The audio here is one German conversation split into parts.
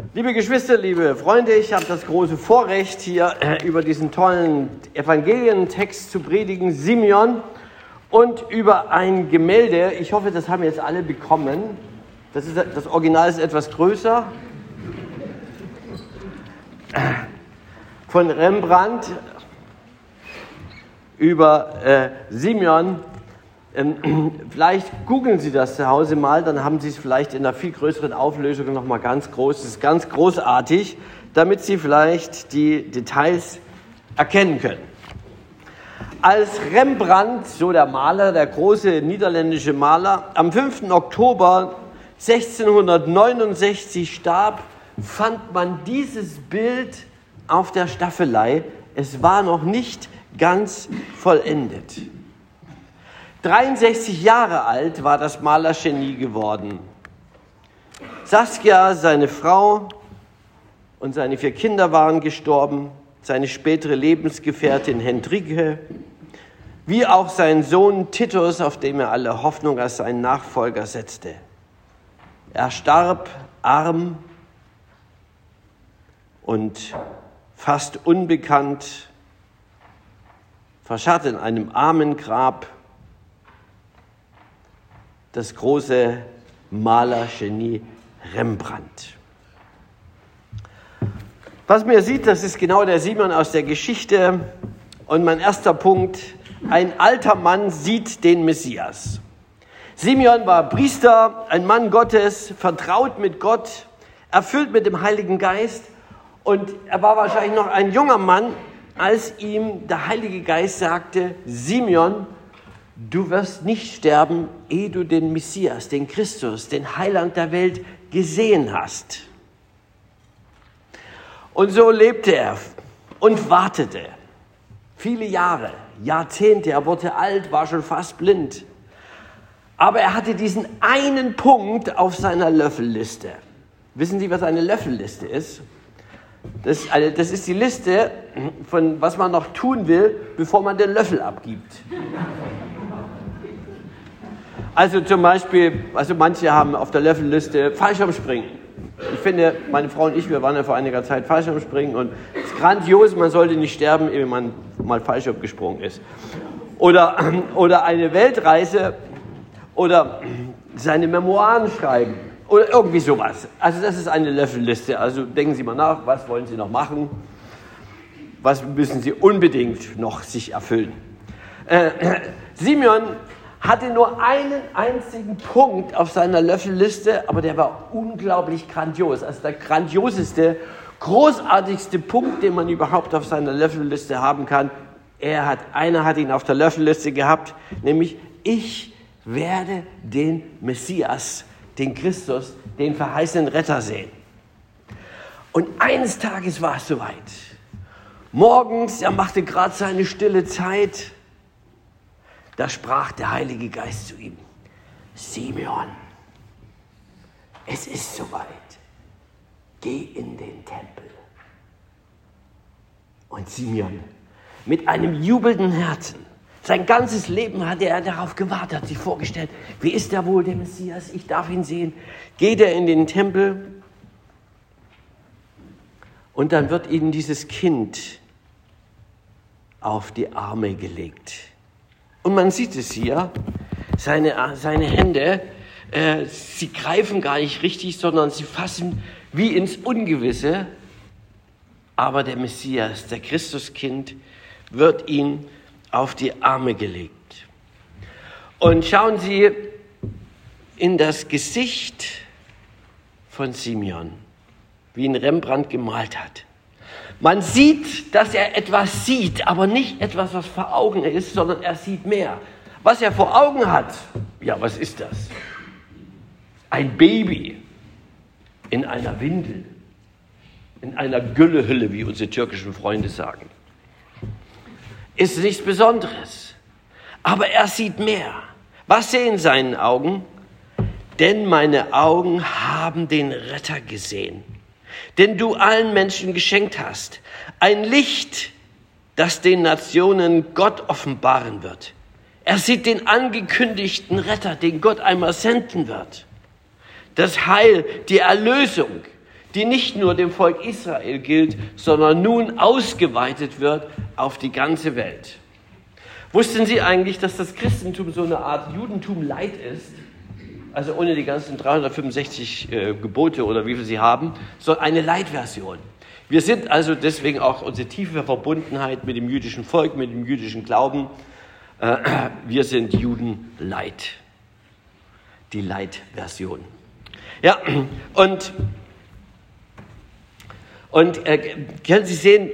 Liebe Geschwister, liebe Freunde, ich habe das große Vorrecht, hier über diesen tollen Evangelientext zu predigen, Simeon, und über ein Gemälde. Ich hoffe, das haben jetzt alle bekommen. Das Original ist etwas größer. Von Rembrandt über Simeon. Vielleicht googeln Sie das zu Hause mal, dann haben Sie es vielleicht in einer viel größeren Auflösung noch mal ganz groß. Das ist ganz großartig, damit Sie vielleicht die Details erkennen können. Als Rembrandt, so der Maler, der große niederländische Maler, am 5. Oktober 1669 starb, fand man dieses Bild auf der Staffelei. Es war noch nicht ganz vollendet. 63 Jahre alt war das Malergenie geworden. Saskia, seine Frau, und seine 4 Kinder waren gestorben, seine spätere Lebensgefährtin Hendrike, wie auch sein Sohn Titus, auf dem er alle Hoffnung als seinen Nachfolger setzte. Er starb arm und fast unbekannt, verscharrt in einem armen Grab, das große Malergenie Rembrandt. Was man sieht, das ist genau der Simeon aus der Geschichte. Und mein erster Punkt: Ein alter Mann sieht den Messias. Simeon war Priester, ein Mann Gottes, vertraut mit Gott, erfüllt mit dem Heiligen Geist. Und er war wahrscheinlich noch ein junger Mann, als ihm der Heilige Geist sagte: Simeon, du wirst nicht sterben, ehe du den Messias, den Christus, den Heiland der Welt gesehen hast. Und so lebte er und wartete. Viele Jahre, Jahrzehnte, er wurde alt, war schon fast blind. Aber er hatte diesen einen Punkt auf seiner Löffelliste. Wissen Sie, was eine Löffelliste ist? Das ist die Liste von was man noch tun will, bevor man den Löffel abgibt. Also zum Beispiel, manche haben auf der Löffelliste Fallschirmspringen. Ich finde, meine Frau und ich, wir waren ja vor einiger Zeit Fallschirmspringen und es ist grandios, man sollte nicht sterben, ehe man mal Fallschirm gesprungen ist. Oder eine Weltreise oder seine Memoiren schreiben oder irgendwie sowas. Also das ist eine Löffelliste. Also denken Sie mal nach, was wollen Sie noch machen? Was müssen Sie unbedingt noch sich erfüllen? Simeon hatte nur einen einzigen Punkt auf seiner Löffelliste, aber der war unglaublich grandios. Also der grandioseste, großartigste Punkt, den man überhaupt auf seiner Löffelliste haben kann. Einer hat ihn auf der Löffelliste gehabt, nämlich: Ich werde den Messias, den Christus, den verheißenen Retter sehen. Und eines Tages war es soweit. Morgens, er machte gerade seine stille Zeit. Da sprach der Heilige Geist zu ihm: Simeon, es ist soweit. Geh in den Tempel. Und Simeon, mit einem jubelnden Herzen, sein ganzes Leben hatte er darauf gewartet, hat sich vorgestellt: Wie ist er wohl, der Messias? Ich darf ihn sehen. Geht er in den Tempel und dann wird ihnen dieses Kind auf die Arme gelegt. Und man sieht es hier, seine Hände, sie greifen gar nicht richtig, sondern sie fassen wie ins Ungewisse. Aber der Messias, der Christuskind, wird ihm auf die Arme gelegt. Und schauen Sie in das Gesicht von Simeon, wie ihn Rembrandt gemalt hat. Man sieht, dass er etwas sieht, aber nicht etwas, was vor Augen ist, sondern er sieht mehr. Was er vor Augen hat, ja, was ist das? Ein Baby in einer Windel, in einer Güllehülle, wie unsere türkischen Freunde sagen. Ist nichts Besonderes, aber er sieht mehr. Was sehen seine Augen? Denn meine Augen haben den Retter gesehen, den du allen Menschen geschenkt hast. Ein Licht, das den Nationen Gott offenbaren wird. Er sieht den angekündigten Retter, den Gott einmal senden wird. Das Heil, die Erlösung, die nicht nur dem Volk Israel gilt, sondern nun ausgeweitet wird auf die ganze Welt. Wussten Sie eigentlich, dass das Christentum so eine Art Judentum Light ist? Also ohne die ganzen 365 Gebote oder wie viel sie haben, sondern eine Light-Version. Wir sind also deswegen auch unsere tiefe Verbundenheit mit dem jüdischen Volk, mit dem jüdischen Glauben. Wir sind Juden Light. Die Light-Version. Ja, und können Sie sehen,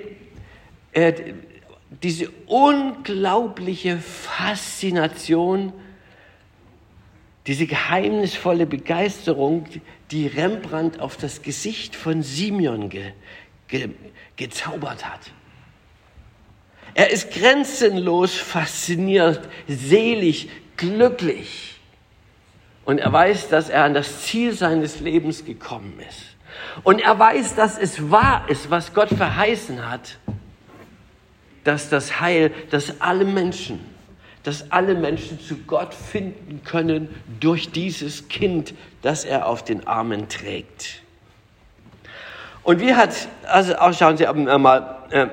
diese unglaubliche Faszination, diese geheimnisvolle Begeisterung, die Rembrandt auf das Gesicht von Simeon gezaubert hat. Er ist grenzenlos fasziniert, selig, glücklich. Und er weiß, dass er an das Ziel seines Lebens gekommen ist. Und er weiß, dass es wahr ist, was Gott verheißen hat, dass das Heil, dass alle Menschen zu Gott finden können durch dieses Kind, das er auf den Armen trägt. Und schauen Sie mal,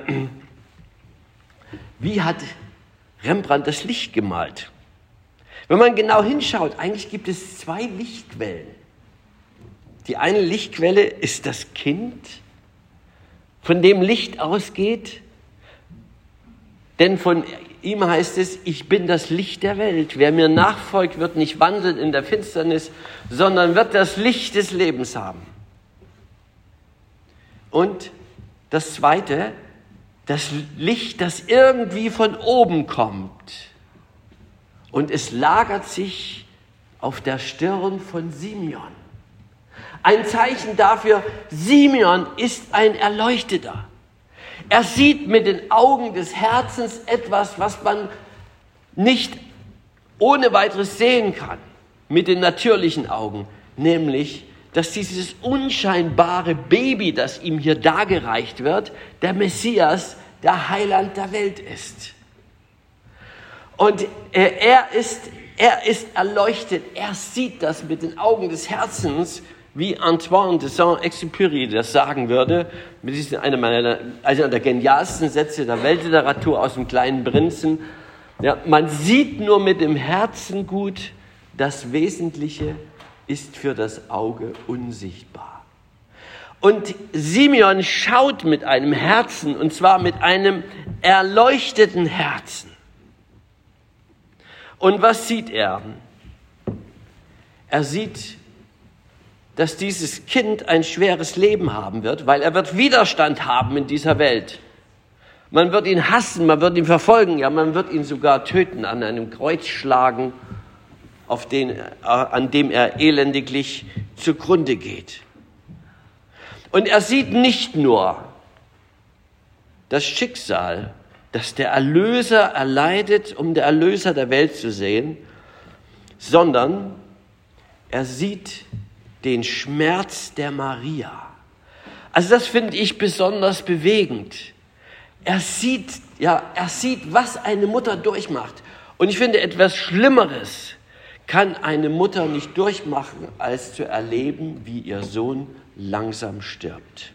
wie hat Rembrandt das Licht gemalt? Wenn man genau hinschaut, eigentlich gibt es 2 Lichtquellen. Die eine Lichtquelle ist das Kind, von dem Licht ausgeht, denn von ihm heißt es, ich bin das Licht der Welt. Wer mir nachfolgt, wird nicht wandeln in der Finsternis, sondern wird das Licht des Lebens haben. Und das zweite, das Licht, das irgendwie von oben kommt. Und es lagert sich auf der Stirn von Simeon. Ein Zeichen dafür, Simeon ist ein Erleuchteter. Er sieht mit den Augen des Herzens etwas, was man nicht ohne weiteres sehen kann, mit den natürlichen Augen, nämlich, dass dieses unscheinbare Baby, das ihm hier dargereicht wird, der Messias, der Heiland der Welt ist. Und er ist erleuchtet, er sieht das mit den Augen des Herzens, wie Antoine de Saint-Exupéry das sagen würde. Das ist einer der genialsten Sätze der Weltliteratur aus dem Kleinen Prinzen. Ja, man sieht nur mit dem Herzen gut, das Wesentliche ist für das Auge unsichtbar. Und Simeon schaut mit einem Herzen, und zwar mit einem erleuchteten Herzen. Und was sieht er? Er sieht, dass dieses Kind ein schweres Leben haben wird, weil er wird Widerstand haben in dieser Welt. Man wird ihn hassen, man wird ihn verfolgen, ja, man wird ihn sogar töten, an einem Kreuz schlagen, an dem er elendiglich zugrunde geht. Und er sieht nicht nur das Schicksal, das der Erlöser erleidet, um der Erlöser der Welt zu sehen, sondern er sieht den Schmerz der Maria. Also das finde ich besonders bewegend. Er sieht, was eine Mutter durchmacht. Und ich finde, etwas Schlimmeres kann eine Mutter nicht durchmachen, als zu erleben, wie ihr Sohn langsam stirbt.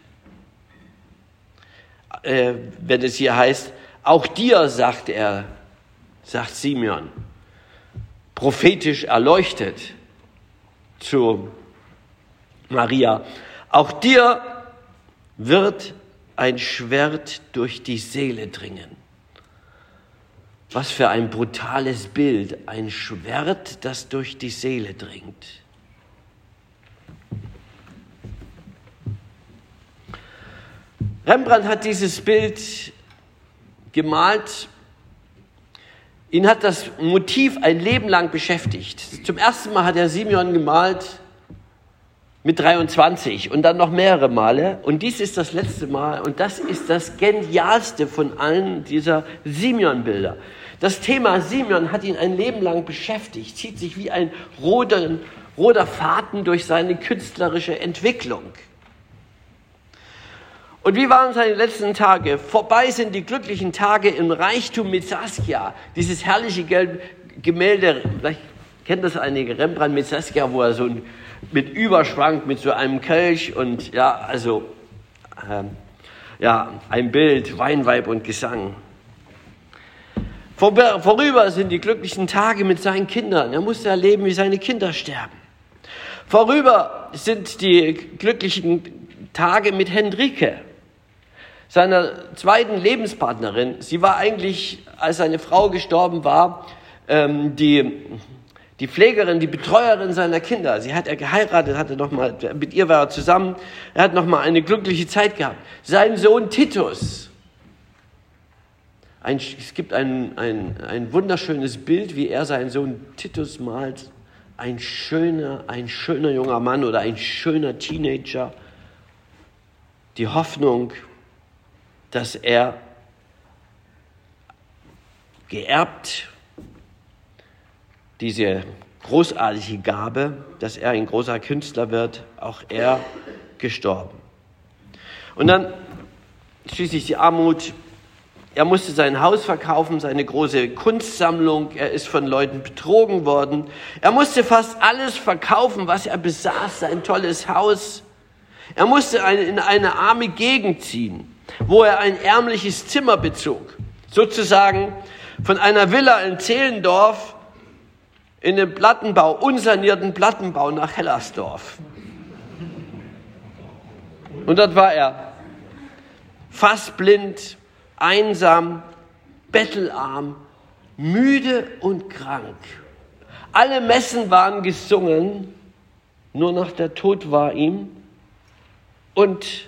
Wenn es hier heißt, auch dir, sagt Simeon, prophetisch erleuchtet zu Maria, auch dir wird ein Schwert durch die Seele dringen. Was für ein brutales Bild, ein Schwert, das durch die Seele dringt. Rembrandt hat dieses Bild gemalt. Ihn hat das Motiv ein Leben lang beschäftigt. Zum ersten Mal hat er Simeon gemalt mit 23 und dann noch mehrere Male. Und dies ist das letzte Mal und das ist das Genialste von allen dieser Simeon-Bilder. Das Thema Simeon hat ihn ein Leben lang beschäftigt, zieht sich wie ein roter Faden durch seine künstlerische Entwicklung. Und wie waren seine letzten Tage? Vorbei sind die glücklichen Tage im Reichtum mit Saskia. Dieses herrliche Gemälde, vielleicht kennt das einige, Rembrandt mit Saskia, wo er so mit Überschwang, mit so einem Kelch und ein Bild, Weinweib und Gesang. Vorüber sind die glücklichen Tage mit seinen Kindern. Er musste erleben, wie seine Kinder sterben. Vorüber sind die glücklichen Tage mit Hendrike, seiner zweiten Lebenspartnerin. Sie war eigentlich, als seine Frau gestorben war, die Pflegerin, die Betreuerin seiner Kinder. Sie hat er geheiratet, mit ihr war er zusammen. Er hat nochmal eine glückliche Zeit gehabt. Sein Sohn Titus. Es gibt ein wunderschönes Bild, wie er seinen Sohn Titus malt. Ein schöner junger Mann oder ein schöner Teenager. Die Hoffnung, dass er geerbt, diese großartige Gabe, dass er ein großer Künstler wird, auch er gestorben. Und dann schließlich die Armut. Er musste sein Haus verkaufen, seine große Kunstsammlung. Er ist von Leuten betrogen worden. Er musste fast alles verkaufen, was er besaß, sein tolles Haus. Er musste in eine arme Gegend ziehen, wo er ein ärmliches Zimmer bezog. Sozusagen von einer Villa in Zehlendorf in den unsanierten Plattenbau nach Hellersdorf. Und dort war er fast blind, einsam, bettelarm, müde und krank. Alle Messen waren gesungen, nur noch der Tod war ihm. Und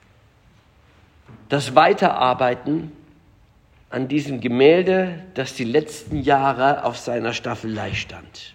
das Weiterarbeiten an diesem Gemälde, das die letzten Jahre auf seiner Staffelei stand.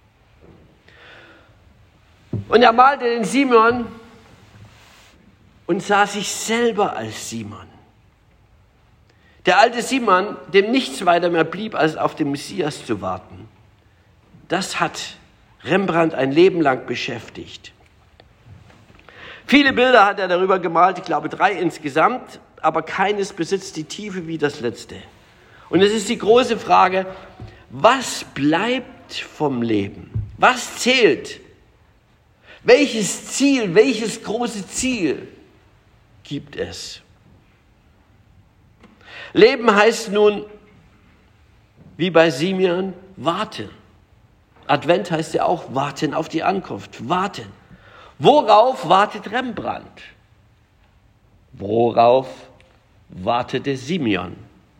Und er malte den Simeon und sah sich selber als Simon. Der alte Simon, dem nichts weiter mehr blieb, als auf den Messias zu warten. Das hat Rembrandt ein Leben lang beschäftigt. Viele Bilder hat er darüber gemalt, ich glaube 3 insgesamt, aber keines besitzt die Tiefe wie das letzte. Und es ist die große Frage, was bleibt vom Leben? Was zählt? Welches große Ziel gibt es? Leben heißt nun, wie bei Simeon, warten. Advent heißt ja auch warten auf die Ankunft, warten. Worauf wartet Rembrandt? Worauf wartete Simeon?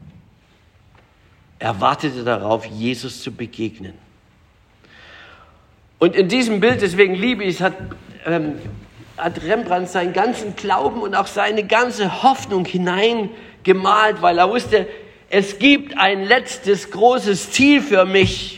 Er wartete darauf, Jesus zu begegnen. Und in diesem Bild, deswegen liebe ich es, hat Rembrandt seinen ganzen Glauben und auch seine ganze Hoffnung hineingemalt, weil er wusste, es gibt ein letztes großes Ziel für mich.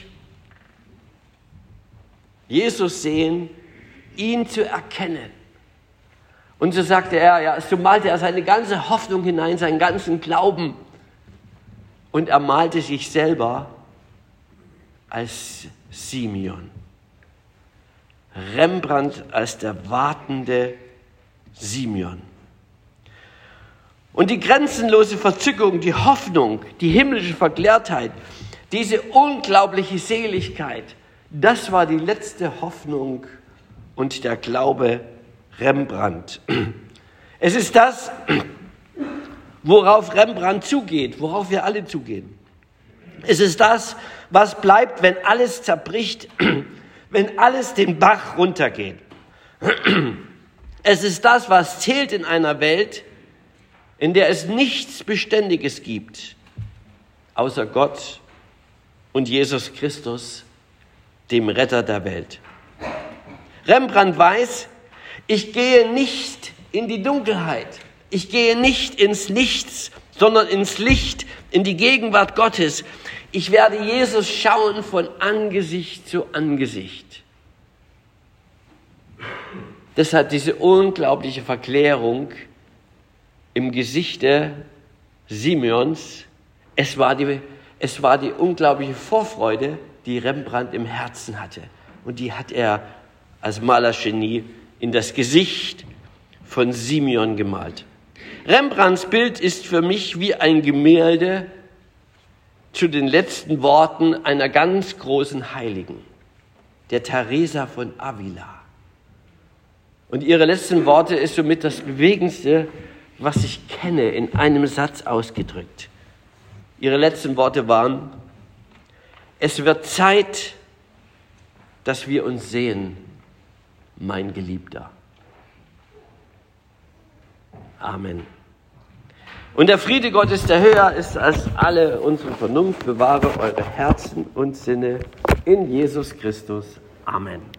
Jesus sehen, ihn zu erkennen. Und so sagte er, so malte er seine ganze Hoffnung hinein, seinen ganzen Glauben. Und er malte sich selber als Simeon. Rembrandt als der wartende Simeon. Und die grenzenlose Verzückung, die Hoffnung, die himmlische Verklärtheit, diese unglaubliche Seligkeit, das war die letzte Hoffnung und der Glaube Rembrandt. Es ist das, worauf Rembrandt zugeht, worauf wir alle zugehen. Es ist das, was bleibt, wenn alles zerbricht, wenn alles den Bach runtergeht. Es ist das, was zählt in einer Welt, in der es nichts Beständiges gibt, außer Gott und Jesus Christus, dem Retter der Welt. Rembrandt weiß, ich gehe nicht in die Dunkelheit, ich gehe nicht ins Nichts, sondern ins Licht, in die Gegenwart Gottes. Ich werde Jesus schauen von Angesicht zu Angesicht. Deshalb diese unglaubliche Verklärung im Gesichte Simeons. Es war die unglaubliche Vorfreude, die Rembrandt im Herzen hatte. Und die hat er als Malergenie in das Gesicht von Simeon gemalt. Rembrandts Bild ist für mich wie ein Gemälde zu den letzten Worten einer ganz großen Heiligen, der Teresa von Avila. Und ihre letzten Worte ist somit das Bewegendste, was ich kenne, in einem Satz ausgedrückt. Ihre letzten Worte waren: Es wird Zeit, dass wir uns sehen, mein Geliebter. Amen. Und der Friede Gottes, der höher ist als alle unsere Vernunft, bewahre eure Herzen und Sinne in Jesus Christus. Amen.